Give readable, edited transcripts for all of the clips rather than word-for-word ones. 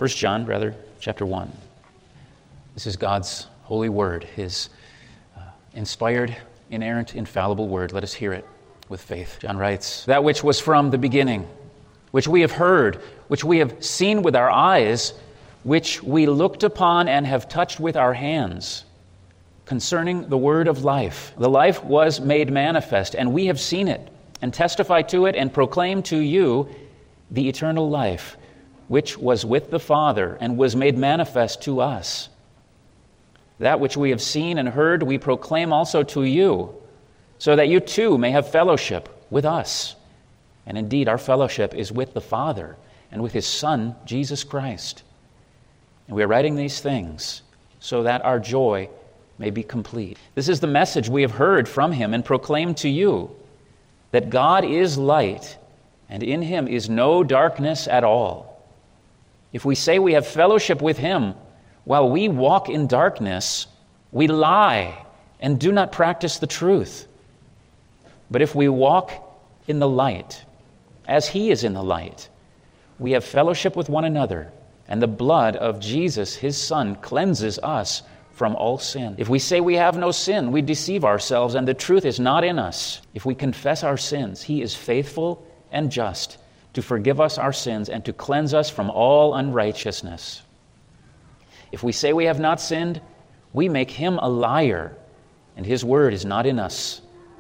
John, chapter 1. This is God's holy word, His inspired, inerrant, infallible word. Let us hear it with faith. John writes, "That which was from the beginning, which we have heard, which we have seen with our eyes, which we looked upon and have touched with our hands, concerning the word of life. The life was made manifest, and we have seen it, and testify to it, and proclaim to you the eternal life, which was with the Father, and was made manifest to us. That which we have seen and heard we proclaim also to you, so that you too may have fellowship with us. And indeed, our fellowship is with the Father and with His Son, Jesus Christ. And we are writing these things so that our joy may be complete. This is the message we have heard from Him and proclaimed to you, that God is light, and in Him is no darkness at all. If we say we have fellowship with Him while we walk in darkness, we lie and do not practice the truth. But if we walk in the light, as He is in the light, we have fellowship with one another, and the blood of Jesus, His Son, cleanses us from all sin. If we say we have no sin, we deceive ourselves, and the truth is not in us. If we confess our sins, He is faithful and just to forgive us our sins and to cleanse us from all unrighteousness. If we say we have not sinned, we make Him a liar, and His word is not in us.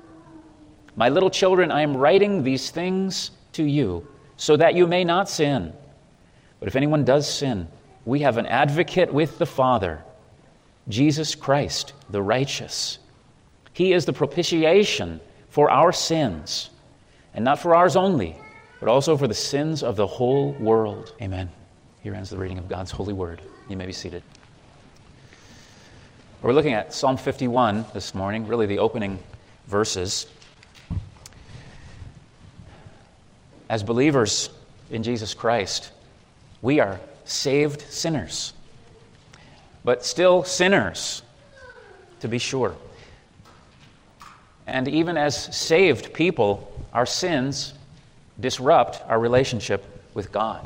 My little children, I am writing these things to you so that you may not sin. But if anyone does sin, we have an advocate with the Father, Jesus Christ, the righteous. He is the propitiation for our sins, and not for ours only, but also for the sins of the whole world. Amen." Here ends the reading of God's holy word. You may be seated. We're looking at Psalm 51 this morning, really the opening verses. As believers in Jesus Christ, we are saved sinners, but still sinners, to be sure. And even as saved people, our sins disrupt our relationship with God.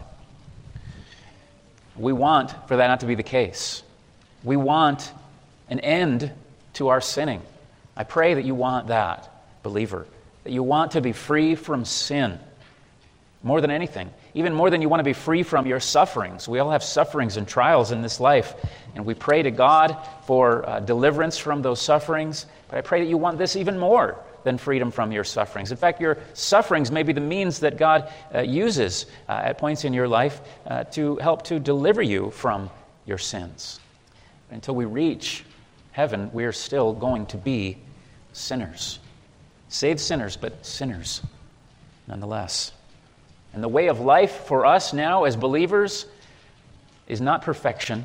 We want for that not to be the case. We want an end to our sinning. I pray that you want that, believer, that you want to be free from sin more than anything, even more than you want to be free from your sufferings. We all have sufferings and trials in this life, and we pray to God for deliverance from those sufferings, but I pray that you want this even more than freedom from your sufferings. In fact, your sufferings may be the means that God uses at points in your life to help to deliver you from your sins. Until we reach heaven, we are still going to be sinners. Saved sinners, but sinners nonetheless. And the way of life for us now as believers is not perfection,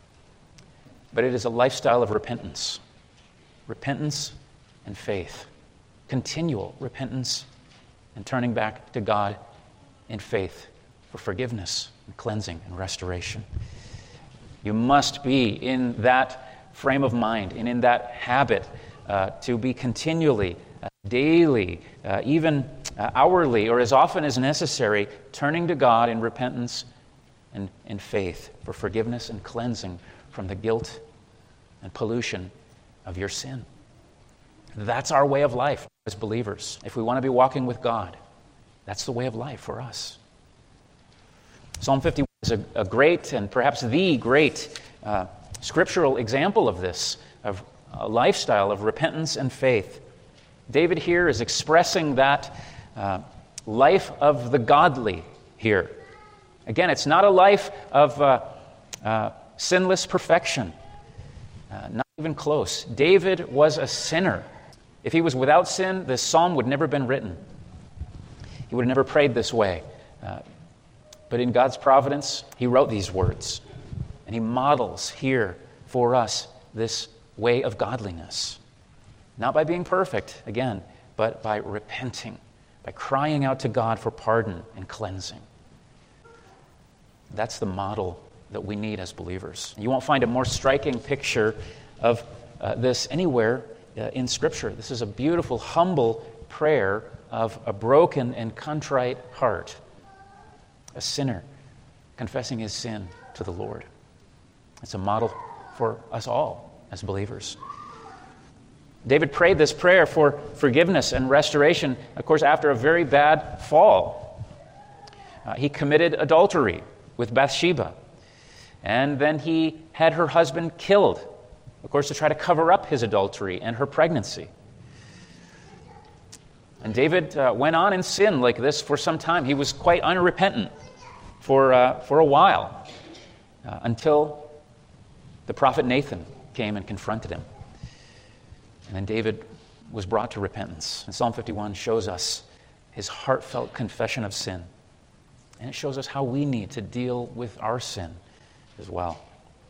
but it is a lifestyle of repentance. Repentance and faith. Continual repentance and turning back to God in faith for forgiveness and cleansing and restoration. You must be in that frame of mind and in that habit to be continually, daily, even hourly, or as often as necessary, turning to God in repentance and in faith for forgiveness and cleansing from the guilt and pollution of your sin. That's our way of life as believers. If we want to be walking with God, that's the way of life for us. Psalm 51 is a great and perhaps the great scriptural example of this, of a lifestyle of repentance and faith. David here is expressing that life of the godly here. Again, it's not a life of sinless perfection. Not even close. David was a sinner. If he was without sin, this psalm would never have been written. He would have never prayed this way. But in God's providence, he wrote these words. And he models here for us this way of godliness. Not by being perfect, again, but by repenting, by crying out to God for pardon and cleansing. That's the model that we need as believers. You won't find a more striking picture of this anywhere in Scripture. This is a beautiful, humble prayer of a broken and contrite heart. A sinner confessing his sin to the Lord. It's a model for us all as believers. David prayed this prayer for forgiveness and restoration, of course, after a very bad fall. He committed adultery with Bathsheba, and then he had her husband killed, of course, to try to cover up his adultery and her pregnancy. And David went on in sin like this for some time. He was quite unrepentant for a while until the prophet Nathan came and confronted him. And then David was brought to repentance. And Psalm 51 shows us his heartfelt confession of sin. And it shows us how we need to deal with our sin as well.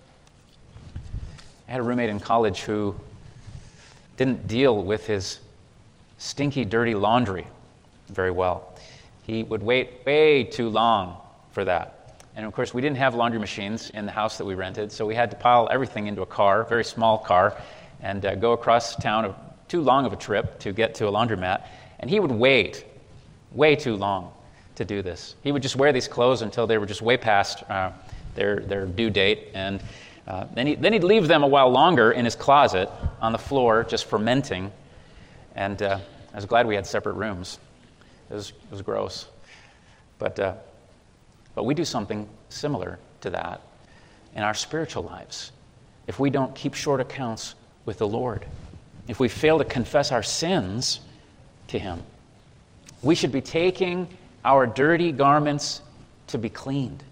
I had a roommate in college who didn't deal with his stinky, dirty laundry very well. He would wait way too long for that. And of course, we didn't have laundry machines in the house that we rented, so we had to pile everything into a car, a very small car, and go across town too long of a trip to get to a laundromat. And he would wait way too long to do this. He would just wear these clothes until they were just way past their due date, and then he'd leave them a while longer in his closet on the floor, just fermenting. And I was glad we had separate rooms. It was gross. But we do something similar to that in our spiritual lives. If we don't keep short accounts with the Lord, if we fail to confess our sins to Him, we should be taking our dirty garments to be cleaned.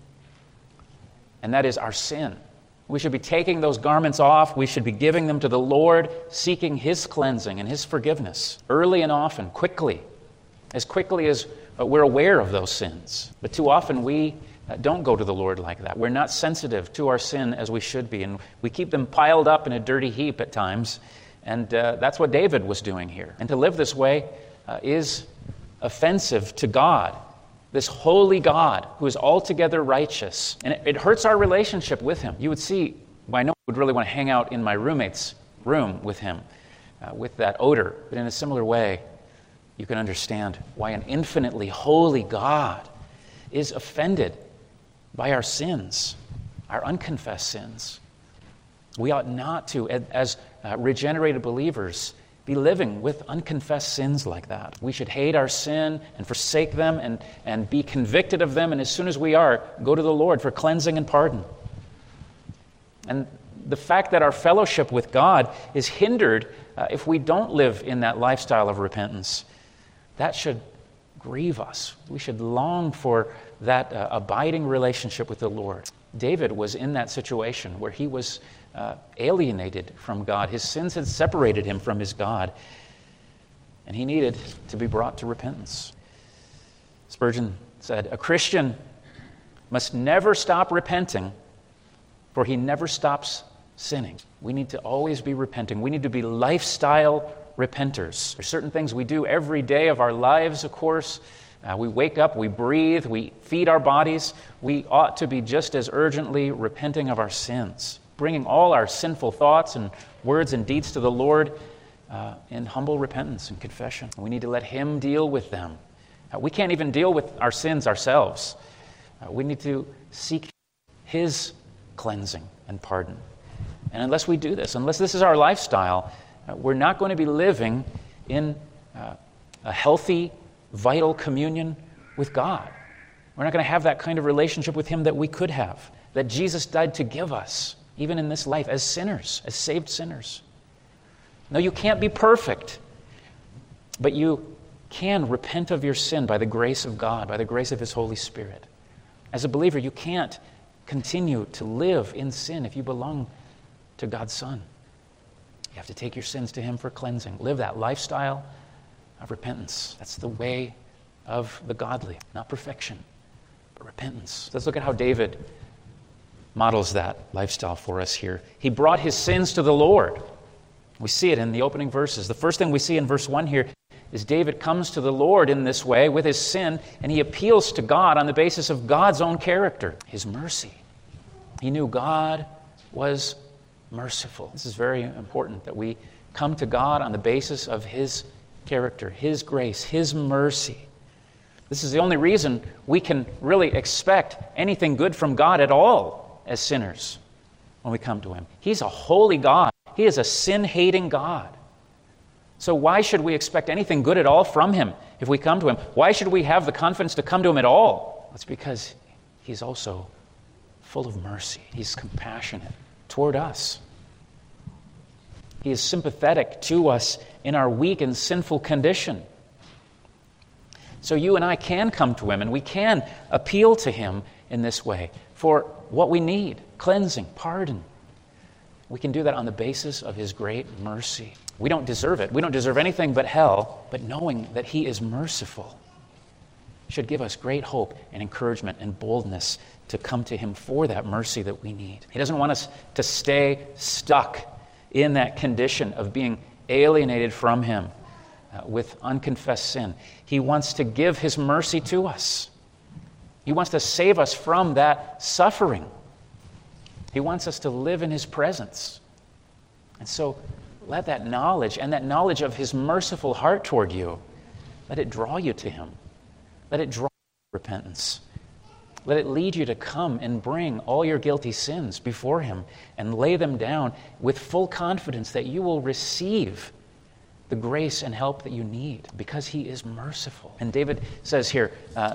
And that is our sin. We should be taking those garments off. We should be giving them to the Lord, seeking His cleansing and His forgiveness early and often, quickly as we're aware of those sins. But too often we don't go to the Lord like that. We're not sensitive to our sin as we should be, and we keep them piled up in a dirty heap at times. And that's what David was doing here. And to live this way is offensive to God, this holy God who is altogether righteous. And it hurts our relationship with Him. You would see why no one would really want to hang out in my roommate's room with him, with that odor. But in a similar way, you can understand why an infinitely holy God is offended by our sins, our unconfessed sins. We ought not to, as regenerated believers, be living with unconfessed sins like that. We should hate our sin and forsake them and be convicted of them, and as soon as we are, go to the Lord for cleansing and pardon. And the fact that our fellowship with God is hindered if we don't live in that lifestyle of repentance, that should grieve us. We should long for that abiding relationship with the Lord. David was in that situation where he was alienated from God. His sins had separated him from his God, and he needed to be brought to repentance. Spurgeon said, "A Christian must never stop repenting, for he never stops sinning." We need to always be repenting. We need to be lifestyle repenters. There's certain things we do every day of our lives, of course. We wake up, we breathe, we feed our bodies. We ought to be just as urgently repenting of our sins, bringing all our sinful thoughts and words and deeds to the Lord in humble repentance and confession. We need to let Him deal with them. We can't even deal with our sins ourselves. We need to seek His cleansing and pardon. And unless we do this, unless this is our lifestyle, we're not going to be living in a healthy, vital communion with God. We're not going to have that kind of relationship with Him that we could have, that Jesus died to give us, even in this life, as sinners, as saved sinners. No, you can't be perfect, but you can repent of your sin by the grace of God, by the grace of His Holy Spirit. As a believer, you can't continue to live in sin if you belong to God's Son. You have to take your sins to Him for cleansing. Live that lifestyle of repentance. That's the way of the godly. Not perfection, but repentance. Let's look at how David models that lifestyle for us here. He brought his sins to the Lord. We see it in the opening verses. The first thing we see in verse 1 here is David comes to the Lord in this way with his sin, and he appeals to God on the basis of God's own character, His mercy. He knew God was merciful. This is very important, that we come to God on the basis of His character, His grace, His mercy. This is the only reason we can really expect anything good from God at all as sinners when we come to Him. He's a holy God. He is a sin-hating God. So why should we expect anything good at all from Him if we come to Him? Why should we have the confidence to come to Him at all? It's because He's also full of mercy. He's compassionate toward us. He is sympathetic to us in our weak and sinful condition. So you and I can come to Him, and we can appeal to Him in this way for what we need: cleansing, pardon. We can do that on the basis of His great mercy. We don't deserve it. We don't deserve anything but hell, but knowing that He is merciful should give us great hope and encouragement and boldness to come to Him for that mercy that we need. He doesn't want us to stay stuck in that condition of being alienated from Him with unconfessed sin. He wants to give His mercy to us. He wants to save us from that suffering. He wants us to live in His presence. And so let that knowledge, and that knowledge of His merciful heart toward you, let it draw you to Him. Let it draw you to repentance. Let it lead you to come and bring all your guilty sins before Him and lay them down with full confidence that you will receive the grace and help that you need because He is merciful. And David says here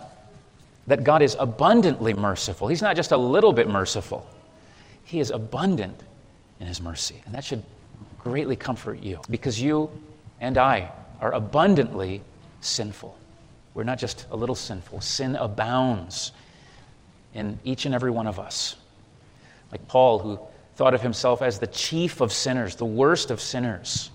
that God is abundantly merciful. He's not just a little bit merciful. He is abundant in His mercy. And that should greatly comfort you because you and I are abundantly sinful. We're not just a little sinful. Sin abounds in each and every one of us. Like Paul, who thought of himself as the chief of sinners, the worst of sinners.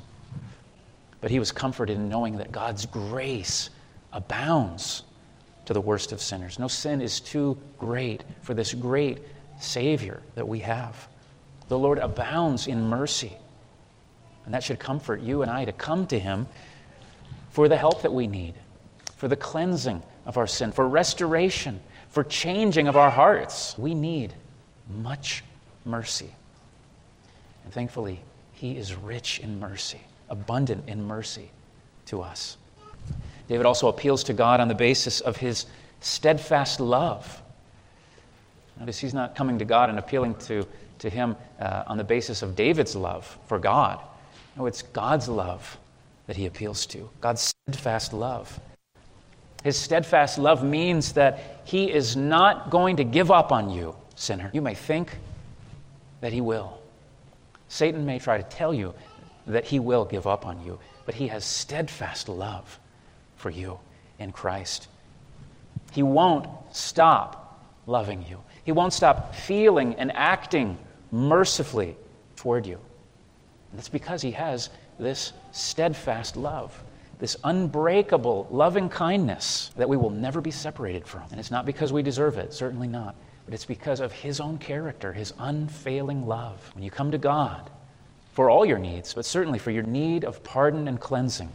But he was comforted in knowing that God's grace abounds to the worst of sinners. No sin is too great for this great Savior that we have. The Lord abounds in mercy. And that should comfort you and I to come to Him for the help that we need, for the cleansing of our sin, for restoration, for changing of our hearts. We need much mercy. And thankfully, He is rich in mercy, abundant in mercy to us. David also appeals to God on the basis of His steadfast love. Notice he's not coming to God and appealing to Him on the basis of David's love for God. No, it's God's love that he appeals to, God's steadfast love. His steadfast love means that He is not going to give up on you, sinner. You may think that He will. Satan may try to tell you that he will give up on you, but He has steadfast love for you in Christ. He won't stop loving you. He won't stop feeling and acting mercifully toward you. And that's because He has this steadfast love, this unbreakable loving kindness that we will never be separated from. And it's not because we deserve it, certainly not, but it's because of His own character, His unfailing love. When you come to God for all your needs, but certainly for your need of pardon and cleansing,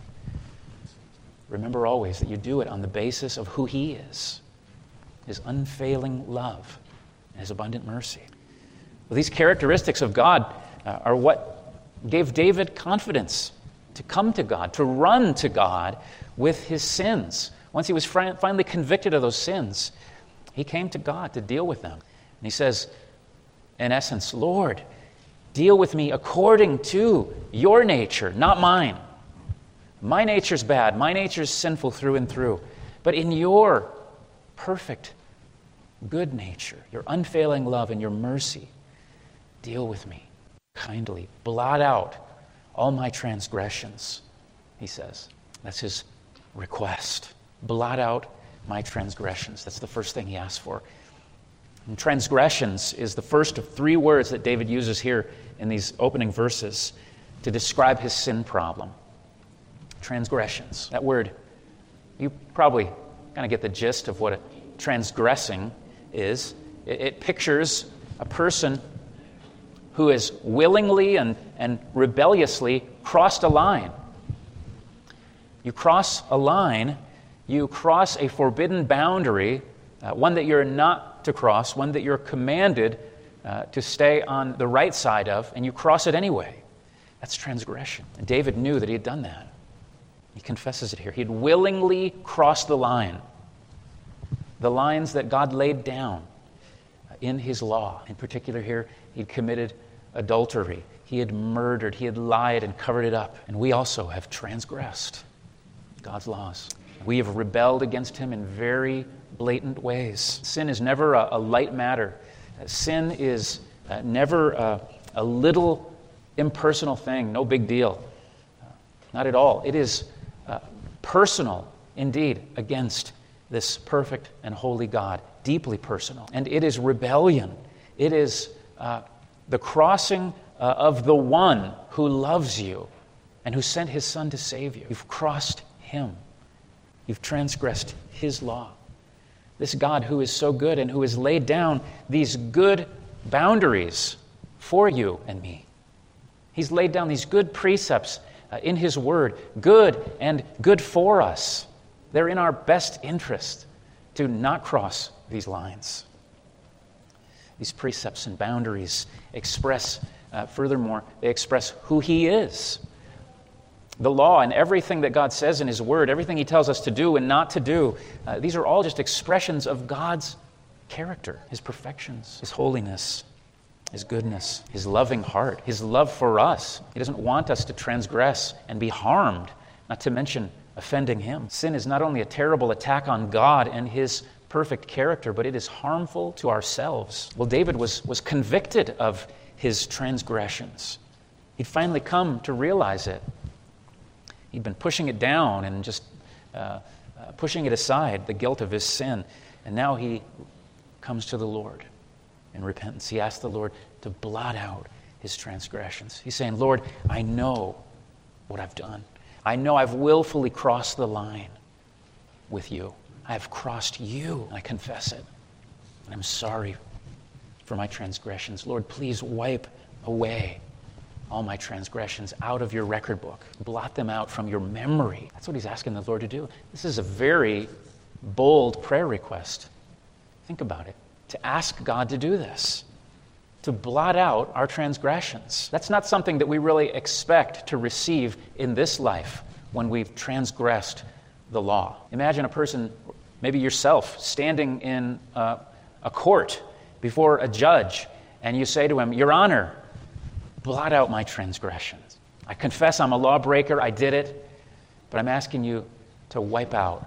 remember always that you do it on the basis of who He is, His unfailing love and His abundant mercy. Well, these characteristics of God are what gave David confidence to come to God, to run to God with his sins. Once he was finally convicted of those sins, he came to God to deal with them. And he says, in essence, Lord, deal with me according to your nature, not mine. My nature's bad. My nature's sinful through and through. But in your perfect good nature, your unfailing love and your mercy, deal with me kindly. Blot out all my transgressions, he says. That's his request. Blot out my transgressions. That's the first thing he asks for. And transgressions is the first of three words that David uses here in these opening verses to describe his sin problem. Transgressions. That word, you probably kind of get the gist of what transgressing is. It pictures a person who has willingly and rebelliously crossed a line. You cross a line, you cross a forbidden boundary, one that you're not to cross, one that you're commanded to stay on the right side of, and you cross it anyway. That's transgression. And David knew that he had done that. He confesses it here. He had willingly crossed the line. the lines that God laid down in his law. In particular here, he'd committed adultery. He had murdered. He had lied and covered it up. And we also have transgressed God's laws. We have rebelled against him in very blatant ways. Sin is never a light matter. Sin is never a little impersonal thing, no big deal. Not at all. It is personal, indeed, against this perfect and holy God, deeply personal. And it is rebellion. It is the crossing of the one who loves you and who sent his Son to save you. You've crossed him. You've transgressed his law. This God who is so good and who has laid down these good boundaries for you and me. He's laid down these good precepts in his word, good and good for us. They're in our best interest to not cross these lines. These precepts and boundaries express, furthermore, they express who he is. The law and everything that God says in his word, everything he tells us to do and not to do, these are all just expressions of God's character, his perfections, his holiness, his goodness, his loving heart, his love for us. He doesn't want us to transgress and be harmed, not to mention offending him. Sin is not only a terrible attack on God and his perfect character, but it is harmful to ourselves. Well, David was convicted of his transgressions. He'd finally come to realize it. He'd been pushing it down and just pushing it aside, the guilt of his sin. And now he comes to the Lord in repentance. He asks the Lord to blot out his transgressions. He's saying, Lord, I know what I've done. I know I've willfully crossed the line with you. I have crossed you. I confess it. And I'm sorry for my transgressions. Lord, please wipe away all my transgressions out of your record book. Blot them out from your memory. That's what he's asking the Lord to do. This is a very bold prayer request. Think about it. To ask God to do this. To blot out our transgressions. That's not something that we really expect to receive in this life when we've transgressed the law. Imagine a person, maybe yourself, standing in a court before a judge, and you say to him, Your Honor, blot out my transgressions. I confess I'm a lawbreaker, I did it, but I'm asking you to wipe out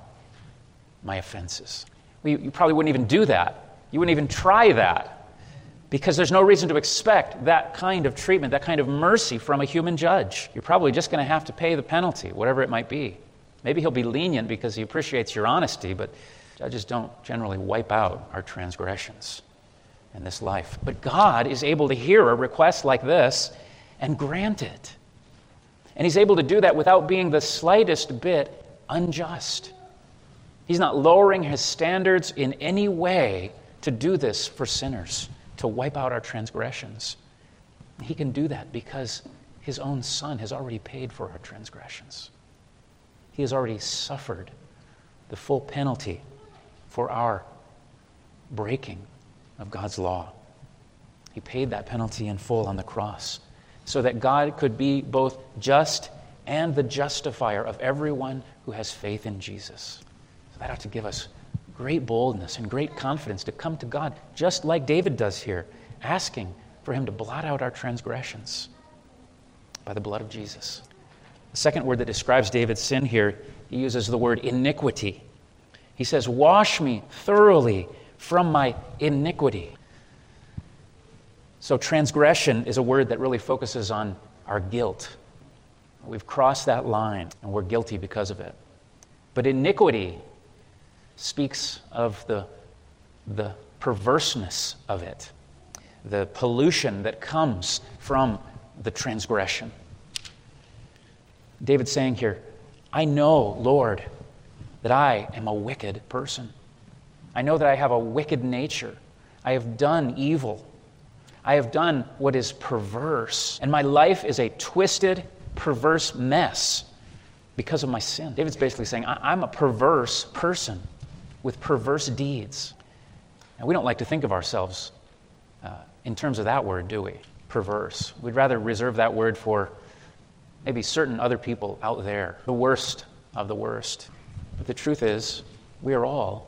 my offenses. Well, you probably wouldn't even do that. You wouldn't even try that, because there's no reason to expect that kind of treatment, that kind of mercy from a human judge. You're probably just going to have to pay the penalty, whatever it might be. Maybe he'll be lenient because he appreciates your honesty, but judges don't generally wipe out our transgressions in this life. But God is able to hear a request like this and grant it. And he's able to do that without being the slightest bit unjust. He's not lowering his standards in any way to do this for sinners, to wipe out our transgressions. He can do that because his own Son has already paid for our transgressions. He has already suffered the full penalty for our breaking of God's law. He paid that penalty in full on the cross so that God could be both just and the justifier of everyone who has faith in Jesus. So that ought to give us great boldness and great confidence to come to God just like David does here, asking for him to blot out our transgressions by the blood of Jesus. The second word that describes David's sin here, he uses the word iniquity. He says, wash me thoroughly from my iniquity. So transgression is a word that really focuses on our guilt. We've crossed that line and we're guilty because of it. But iniquity speaks of the perverseness of it, the pollution that comes from the transgression. David's saying here, I know, Lord, that I am a wicked person. I know that I have a wicked nature. I have done evil. I have done what is perverse. And my life is a twisted, perverse mess because of my sin. David's basically saying, I'm a perverse person with perverse deeds. And we don't like to think of ourselves in terms of that word, do we? Perverse. We'd rather reserve that word for maybe certain other people out there, the worst of the worst. But the truth is, we are all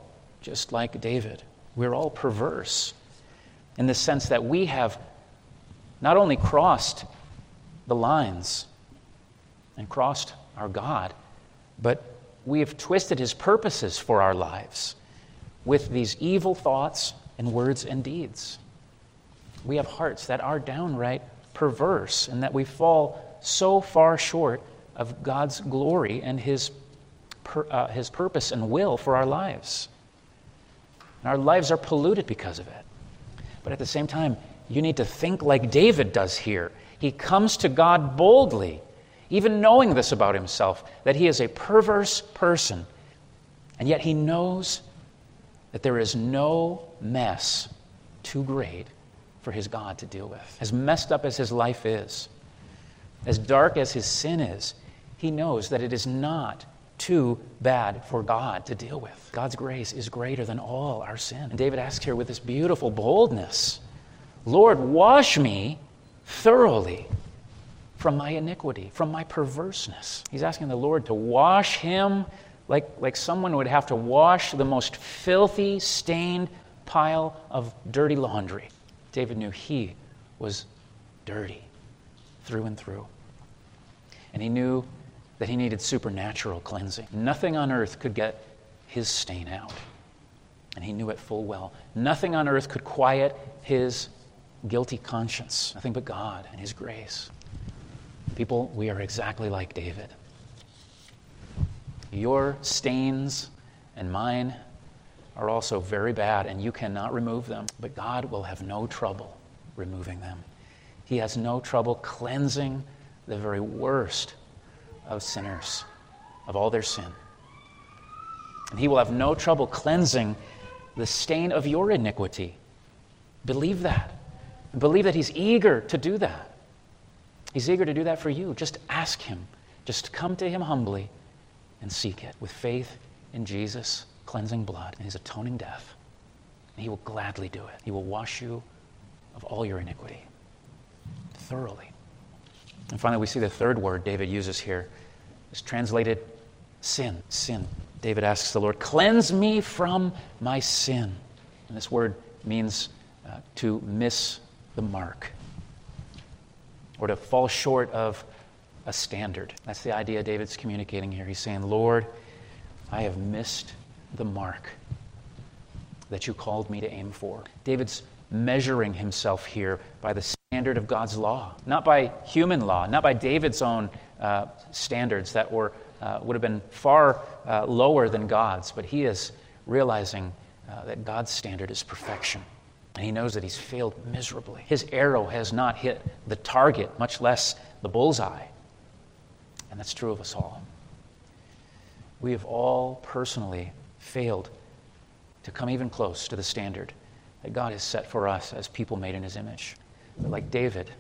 just like David. We're all perverse in the sense that we have not only crossed the lines and crossed our God, but we have twisted his purposes for our lives with these evil thoughts and words and deeds. We have hearts that are downright perverse and that we fall so far short of God's glory and his purpose and will for our lives. And our lives are polluted because of it. But at the same time, you need to think like David does here. He comes to God boldly, even knowing this about himself, that he is a perverse person. And yet he knows that there is no mess too great for his God to deal with. As messed up as his life is, as dark as his sin is, he knows that it is not too bad for God to deal with. God's grace is greater than all our sin. And David asks here with this beautiful boldness, Lord, wash me thoroughly from my iniquity, from my perverseness. He's asking the Lord to wash him like someone would have to wash the most filthy, stained pile of dirty laundry. David knew he was dirty through and through. And he knew that he needed supernatural cleansing. Nothing on earth could get his stain out. And he knew it full well. Nothing on earth could quiet his guilty conscience. Nothing but God and his grace. People, we are exactly like David. Your stains and mine are also very bad, and you cannot remove them. But God will have no trouble removing them. He has no trouble cleansing the very worst of sinners, of all their sin. And he will have no trouble cleansing the stain of your iniquity. Believe that. And believe that he's eager to do that. He's eager to do that for you. Just ask him. Just come to him humbly and seek it with faith in Jesus' cleansing blood and his atoning death. And he will gladly do it. He will wash you of all your iniquity thoroughly. And finally, we see the third word David uses here. It's translated sin. Sin. David asks the Lord, cleanse me from my sin. And this word means to miss the mark or to fall short of a standard. That's the idea David's communicating here. He's saying, Lord, I have missed the mark that you called me to aim for. David's measuring himself here by the standard of God's law, not by human law, not by David's own standards that would have been far lower than God's, but he is realizing that God's standard is perfection. And he knows that he's failed miserably. His arrow has not hit the target, much less the bullseye. And that's true of us all. We have all personally failed to come even close to the standard that God has set for us as people made in his image. But like David,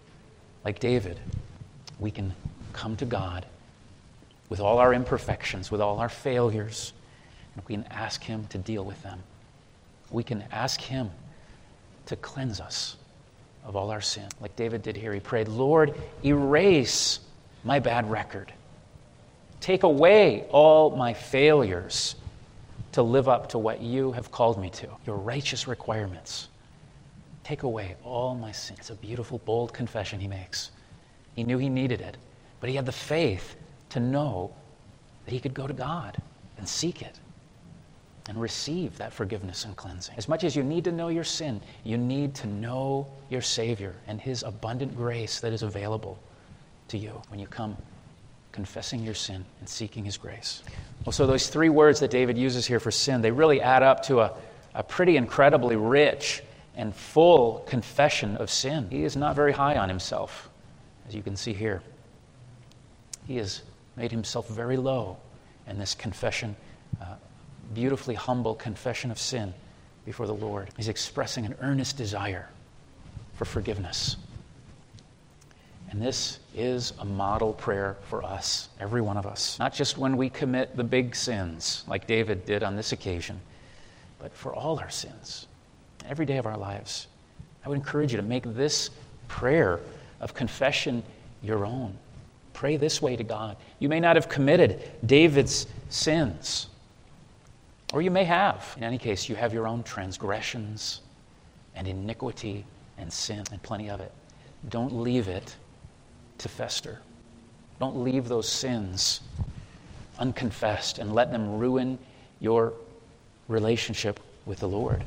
we can come to God with all our imperfections, with all our failures, and we can ask him to deal with them. We can ask him to cleanse us of all our sin. Like David did here, he prayed, Lord, erase my bad record. Take away all my failures to live up to what you have called me to, your righteous requirements. Take away all my sin. It's a beautiful, bold confession he makes. He knew he needed it, but he had the faith to know that he could go to God and seek it and receive that forgiveness and cleansing. As much as you need to know your sin, you need to know your Savior and his abundant grace that is available to you when you come confessing your sin and seeking his grace. Well, so those three words that David uses here for sin, they really add up to a pretty incredibly rich and full confession of sin. He is not very high on himself, as you can see here. He has made himself very low in this confession, beautifully humble confession of sin before the Lord. He's expressing an earnest desire for forgiveness. And this is a model prayer for us, every one of us. Not just when we commit the big sins, like David did on this occasion, but for all our sins, every day of our lives. I would encourage you to make this prayer of confession your own. Pray this way to God. You may not have committed David's sins, Or you may have. In any case, you have your own transgressions and iniquity and sin, and plenty of it. Don't leave it to fester. Don't leave those sins unconfessed and let them ruin your relationship with the Lord.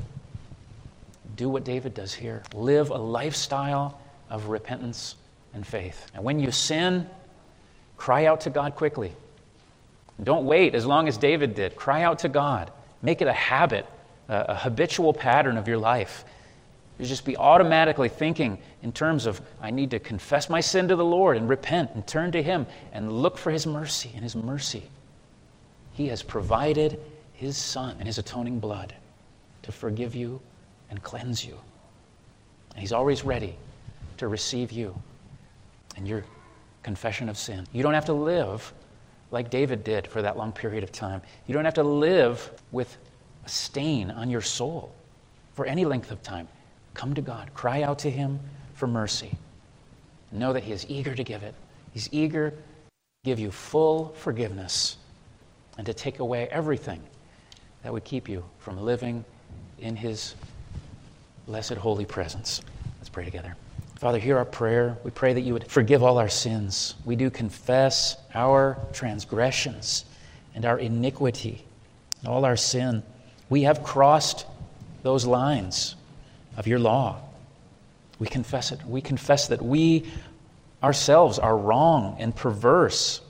Do what David does here. Live a lifestyle of repentance and faith. And when you sin, cry out to God quickly. Don't wait as long as David did. Cry out to God. Make it a habit, a habitual pattern of your life. You just be automatically thinking in terms of, I need to confess my sin to the Lord and repent and turn to Him and look for His mercy. And His mercy, He has provided His Son and His atoning blood to forgive you and cleanse you. And He's always ready to receive you and your confession of sin. You don't have to live like David did for that long period of time. You don't have to live with a stain on your soul for any length of time. Come to God. Cry out to Him for mercy. Know that He is eager to give it. He's eager to give you full forgiveness and to take away everything that would keep you from living in His blessed holy presence. Let's pray together. Father, hear our prayer. We pray that you would forgive all our sins. We do confess our transgressions and our iniquity and all our sin. We have crossed those lines of your law. We confess it. We confess that we ourselves are wrong and perverse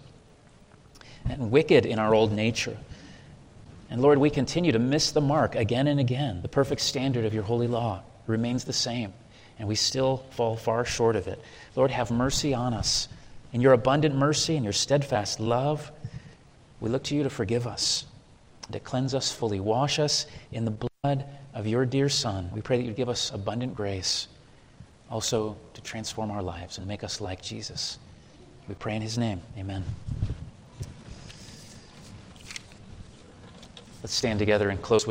and wicked in our old nature. And Lord, we continue to miss the mark again and again. The perfect standard of your holy law remains the same, and we still fall far short of it. Lord, have mercy on us. In your abundant mercy and your steadfast love, we look to you to forgive us, to cleanse us fully. Wash us in the blood of your dear Son. We pray that you give us abundant grace, also to transform our lives and make us like Jesus. We pray in His name. Amen. Let's stand together and close with